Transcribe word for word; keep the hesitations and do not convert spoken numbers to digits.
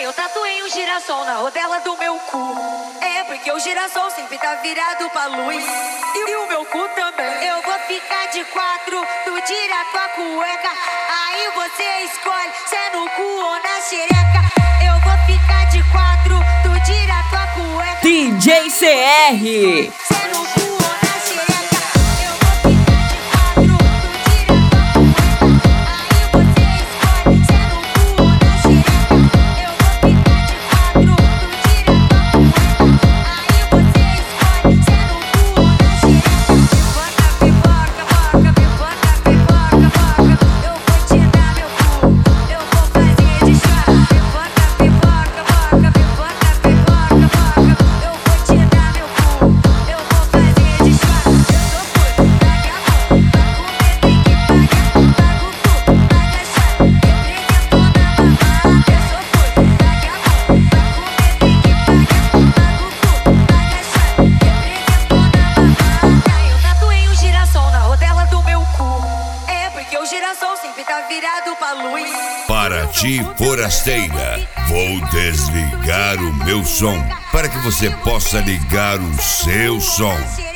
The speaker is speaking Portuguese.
Eu tatuei um girassol na rodela do meu cu. É porque o girassol sempre tá virado pra luz. E, e o meu cu também. Eu vou ficar de quatro, tu tira tua cueca. Aí você escolhe se é no cu ou na xereca. Eu vou ficar de quatro, tu tira tua cueca. D J C R. Se é no cu ou na xereca. Eu vou ficar de quatro, tu tira tua cueca. Aí você escolhe se é no cu ou na xereca. Eu vou ficar de quatro, tu tira tua cueca. Aí você escolhe se é no cu ou na xereca. Pipoca, pipoca, pipoca, pipoca, pipoca. Eu vou te dar meu cu, eu vou fazer de chá. Pipoca, pipoca, pipoca, pipoca, pipoca, pipoca. Eu vou te dar meu cu, eu vou fazer de chá. Eu sou puta, paga a mão, pra comer tem que pagar. Paga o cu, paga a chá, representou na mamada. Eu sou puta, paga a mão, pra comer tem que pagar. Paga o cu, paga a chá, representou na mamada. Eu tatuei um girassol na rodela do meu cu. É porque o girassol sempre tá virado pra luz. Para ti, forasteira, vou desligar o meu som para que você possa ligar o seu som.